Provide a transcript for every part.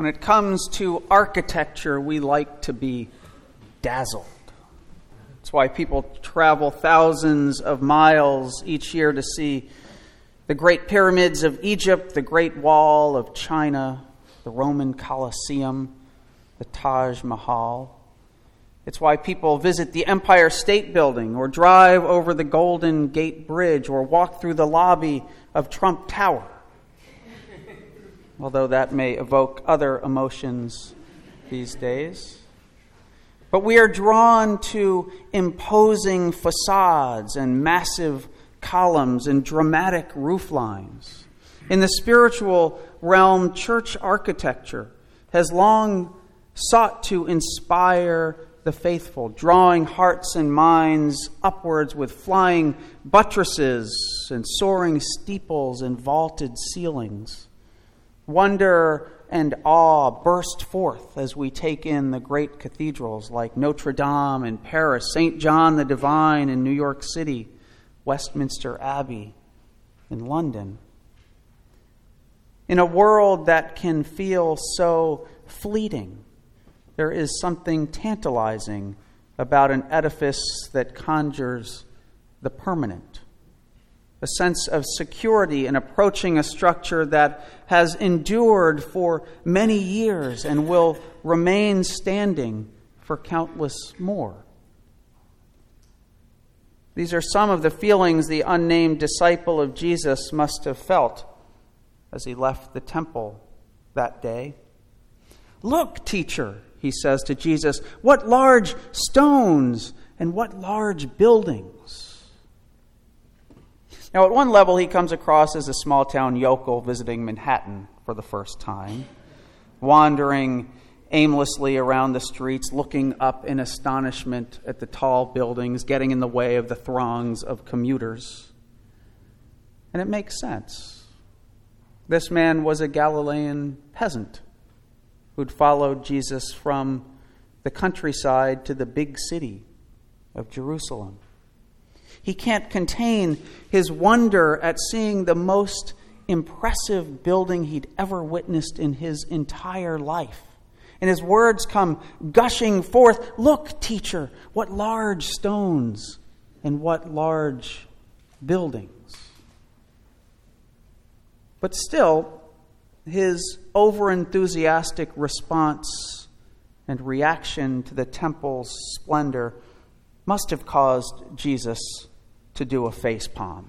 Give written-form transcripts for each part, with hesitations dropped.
When it comes to architecture, we like to be dazzled. That's why people travel thousands of miles each year to see the Great Pyramids of Egypt, the Great Wall of China, the Roman Colosseum, the Taj Mahal. It's why people visit the Empire State Building or drive over the Golden Gate Bridge or walk through the lobby of Trump Tower. Although that may evoke other emotions these days. But we are drawn to imposing facades and massive columns and dramatic roof lines. In the spiritual realm, church architecture has long sought to inspire the faithful, drawing hearts and minds upwards with flying buttresses and soaring steeples and vaulted ceilings. Wonder and awe burst forth as we take in the great cathedrals like Notre Dame in Paris, St. John the Divine in New York City, Westminster Abbey in London. In a world that can feel so fleeting, there is something tantalizing about an edifice that conjures the permanent. A sense of security in approaching a structure that has endured for many years and will remain standing for countless more. These are some of the feelings the unnamed disciple of Jesus must have felt as he left the temple that day. "Look, teacher," he says to Jesus, "what large stones and what large buildings." Now, at one level, he comes across as a small-town yokel visiting Manhattan for the first time, wandering aimlessly around the streets, looking up in astonishment at the tall buildings, getting in the way of the throngs of commuters. And it makes sense. This man was a Galilean peasant who'd followed Jesus from the countryside to the big city of Jerusalem. He can't contain his wonder at seeing the most impressive building he'd ever witnessed in his entire life. And his words come gushing forth, "Look, teacher, what large stones and what large buildings." But still, his overenthusiastic response and reaction to the temple's splendor must have caused Jesus to do a facepalm.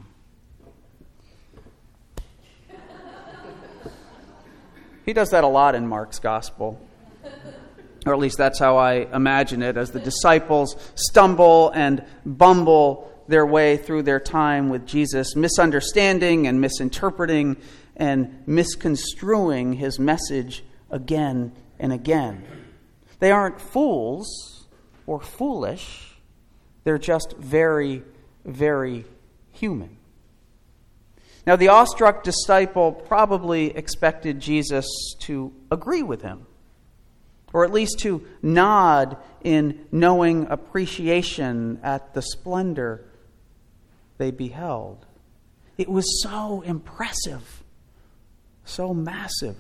He does that a lot in Mark's gospel. Or at least that's how I imagine it, as the disciples stumble and bumble their way through their time with Jesus, misunderstanding and misinterpreting and misconstruing his message again and again. They aren't fools or foolish. They're just very, very human. Now, the awestruck disciple probably expected Jesus to agree with him, or at least to nod in knowing appreciation at the splendor they beheld. It was so impressive, so massive.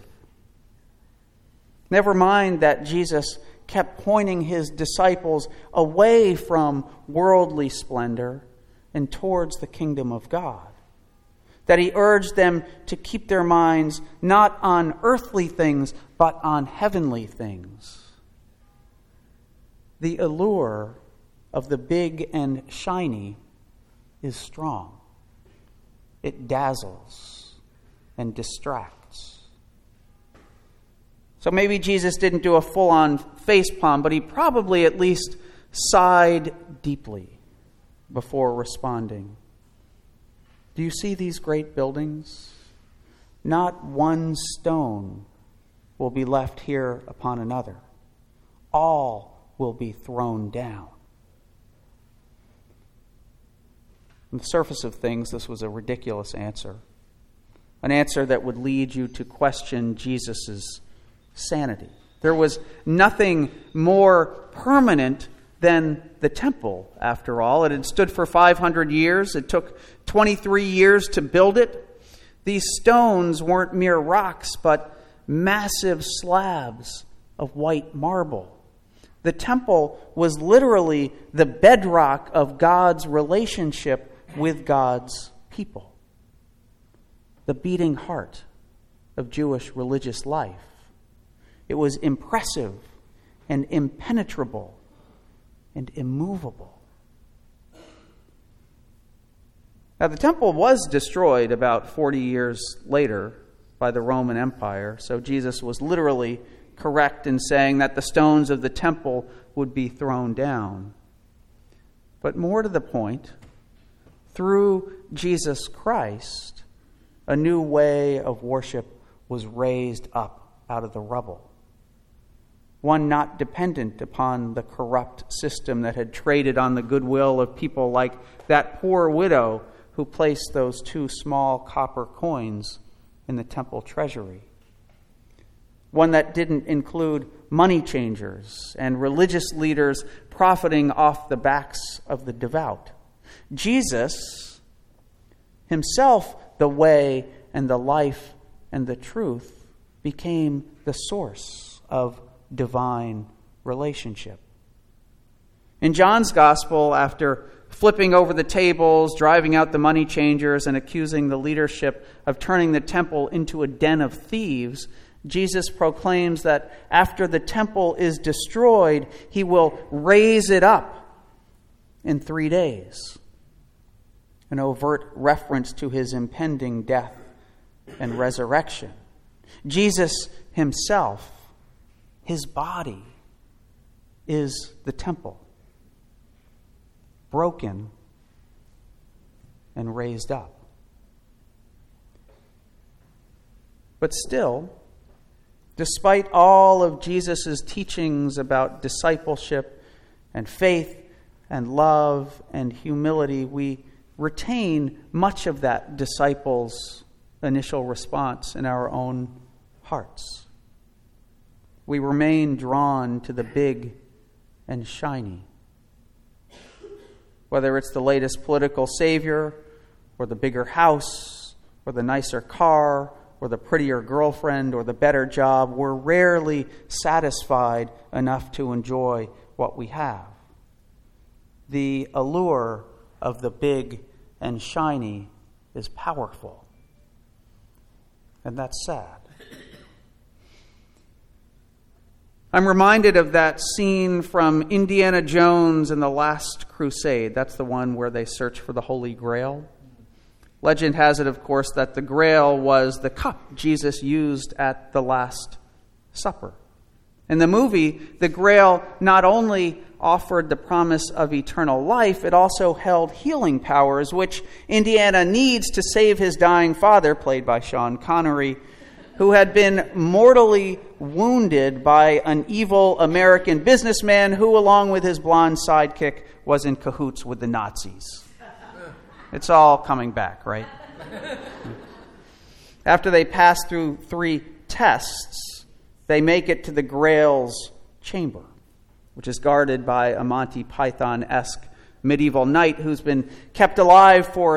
Never mind that Jesus kept pointing his disciples away from worldly splendor and towards the kingdom of God. That he urged them to keep their minds not on earthly things, but on heavenly things. The allure of the big and shiny is strong. It dazzles and distracts. So maybe Jesus didn't do a full-on facepalm, but he probably at least sighed deeply before responding. "Do you see these great buildings? Not one stone will be left here upon another. All will be thrown down." On the surface of things, this was a ridiculous answer. An answer that would lead you to question Jesus' sanity. There was nothing more permanent than the temple, after all. It had stood for 500 years. It took 23 years to build it. These stones weren't mere rocks, but massive slabs of white marble. The temple was literally the bedrock of God's relationship with God's people, the beating heart of Jewish religious life. It was impressive and impenetrable and immovable. Now, the temple was destroyed about 40 years later by the Roman Empire, so Jesus was literally correct in saying that the stones of the temple would be thrown down. But more to the point, through Jesus Christ, a new way of worship was raised up out of the rubble. One not dependent upon the corrupt system that had traded on the goodwill of people like that poor widow who placed those 2 small copper coins in the temple treasury. One that didn't include money changers and religious leaders profiting off the backs of the devout. Jesus, himself the way and the life and the truth, became the source of divine relationship. In John's gospel, after flipping over the tables, driving out the money changers, and accusing the leadership of turning the temple into a den of thieves, Jesus proclaims that after the temple is destroyed, he will raise it up in 3 days. An overt reference to his impending death and resurrection. Jesus himself, his body, is the temple, broken and raised up. But still, despite all of Jesus' teachings about discipleship and faith and love and humility, we retain much of that disciples' initial response in our own hearts. We remain drawn to the big and shiny. Whether it's the latest political savior, or the bigger house, or the nicer car, or the prettier girlfriend, or the better job, we're rarely satisfied enough to enjoy what we have. The allure of the big and shiny is powerful. And that's sad. I'm reminded of that scene from Indiana Jones and the Last Crusade. That's the one where they search for the Holy Grail. Legend has it, of course, that the Grail was the cup Jesus used at the Last Supper. In the movie, the Grail not only offered the promise of eternal life, it also held healing powers, which Indiana needs to save his dying father, played by Sean Connery, who had been mortally wounded by an evil American businessman who, along with his blonde sidekick, was in cahoots with the Nazis. It's all coming back, right? After they pass through 3 tests, they make it to the Grail's chamber, which is guarded by a Monty Python-esque medieval knight who's been kept alive for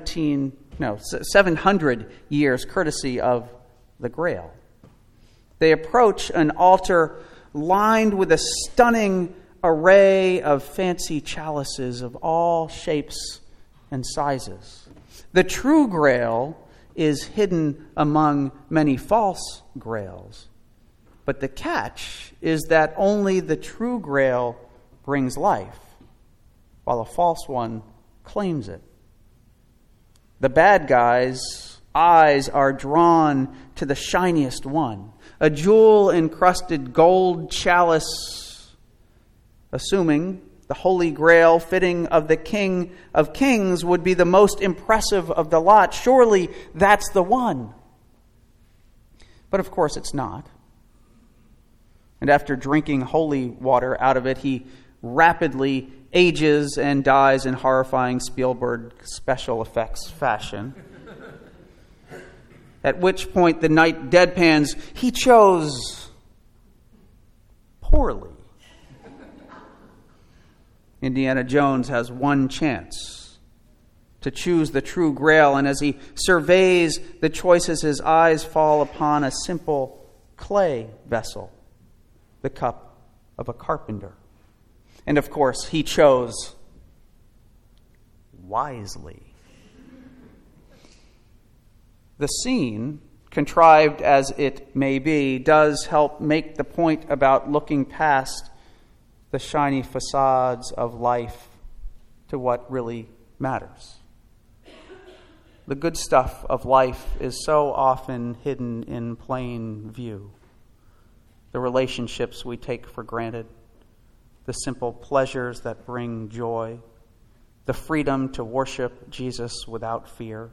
700 years, courtesy of the Grail. They approach an altar lined with a stunning array of fancy chalices of all shapes and sizes. The true Grail is hidden among many false grails. But the catch is that only the true Grail brings life, while a false one claims it. The bad guys' eyes are drawn to the shiniest one, a jewel-encrusted gold chalice, assuming the Holy Grail, fitting of the King of Kings, would be the most impressive of the lot. Surely that's the one. But of course it's not. And after drinking holy water out of it, he rapidly ages and dies in horrifying Spielberg special effects fashion. At which point the knight deadpans, "He chose poorly." Indiana Jones has one chance to choose the true Grail, and as he surveys the choices, his eyes fall upon a simple clay vessel, the cup of a carpenter. And of course, he chose wisely. The scene, contrived as it may be, does help make the point about looking past the shiny facades of life to what really matters. The good stuff of life is so often hidden in plain view. The relationships we take for granted, the simple pleasures that bring joy, the freedom to worship Jesus without fear.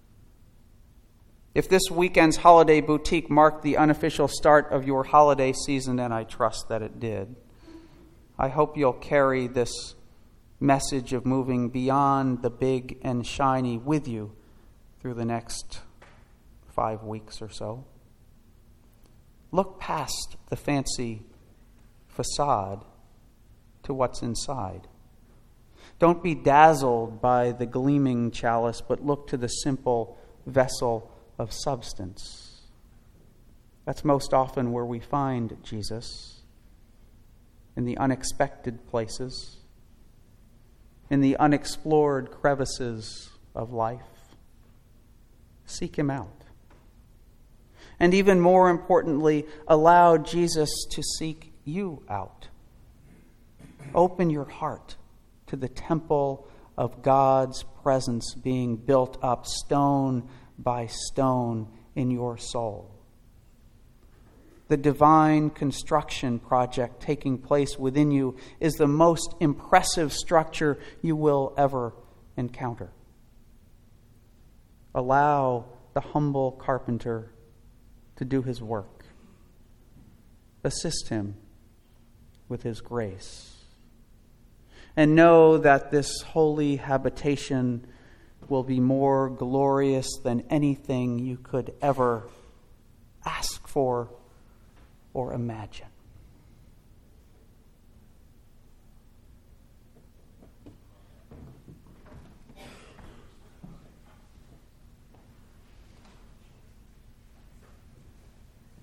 If this weekend's holiday boutique marked the unofficial start of your holiday season, and I trust that it did, I hope you'll carry this message of moving beyond the big and shiny with you through the next 5 weeks or so. Look past the fancy facade to what's inside. Don't be dazzled by the gleaming chalice, but look to the simple vessel of substance. That's most often where we find Jesus, in the unexpected places, in the unexplored crevices of life. Seek him out. And even more importantly, allow Jesus to seek you out. Open your heart to the temple of God's presence being built up stone by stone in your soul. The divine construction project taking place within you is the most impressive structure you will ever encounter. Allow the humble carpenter to do his work. Assist him with his grace. And know that this holy habitation will be more glorious than anything you could ever ask for or imagine.